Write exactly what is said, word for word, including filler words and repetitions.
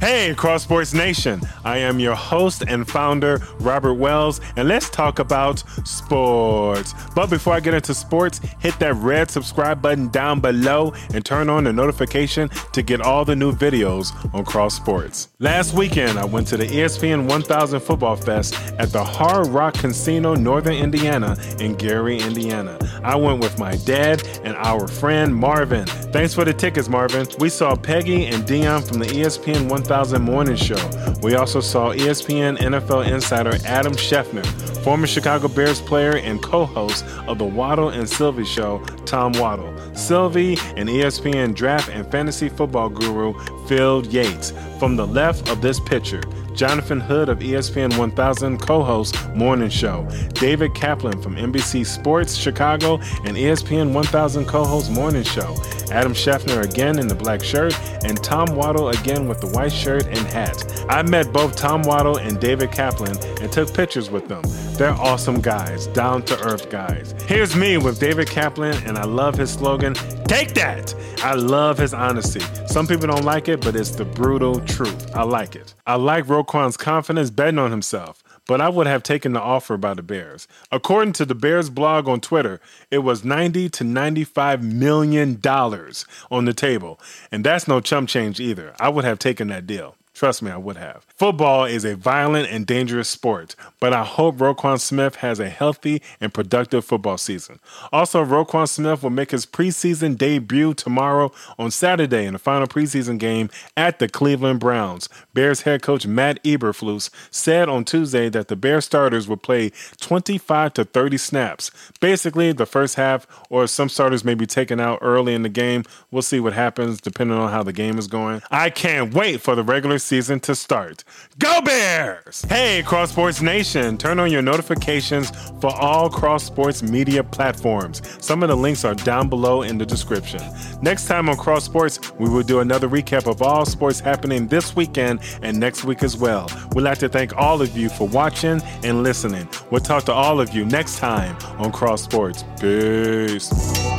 Hey, Cross Sports Nation. I am your host and founder, Robert Wells, and let's talk about sports. But before I get into sports, hit that red subscribe button down below and turn on the notification to get all the new videos on Cross Sports. Last weekend, I went to the E S P N one thousand Football Fest at the Hard Rock Casino, Northern Indiana in Gary, Indiana. I went with my dad and our friend Marvin. Thanks for the tickets, Marvin. We saw Peggy and Dion from the E S P N one thousand Morning Show. We also saw E S P N N F L insider Adam Schefter, former Chicago Bears player and co-host of the Waddle and Sylvie Show, Tom Waddle, Sylvie, and E S P N draft and fantasy football guru Phil Yates. From the left of this picture, Jonathan Hood of E S P N one thousand co-host Morning Show, David Kaplan from N B C Sports Chicago and E S P N one thousand co-host Morning Show, Adam Schefter again in the black shirt, and Tom Waddle again with the white shirt and hat. I met both Tom Waddle and David Kaplan and took pictures with them. They're awesome guys, down-to-earth guys. Here's me with David Kaplan, and I love his slogan, "Take that!" I love his honesty. Some people don't like it, but it's the brutal truth. I like it. I like Roquan's confidence betting on himself, but I would have taken the offer by the Bears. According to the Bears blog on Twitter, it was ninety to ninety-five million dollars on the table, and that's no chump change either. I would have taken that deal. Trust me, I would have. Football is a violent and dangerous sport, but I hope Roquan Smith has a healthy and productive football season. Also, Roquan Smith will make his preseason debut tomorrow on Saturday in the final preseason game at the Cleveland Browns. Bears head coach Matt Eberflus said on Tuesday that the Bears starters will play twenty-five to thirty snaps. Basically, the first half, or some starters may be taken out early in the game. We'll see what happens depending on how the game is going. I can't wait for the regular season to start. Go Bears! Hey, Cross Sports Nation, turn on your notifications for all Cross Sports media platforms. Some of the links are down below in the description. Next time on Cross Sports, we will do another recap of all sports happening this weekend and next week as well. We'd like to thank all of you for watching and listening. We'll talk to all of you next time on Cross Sports. Peace.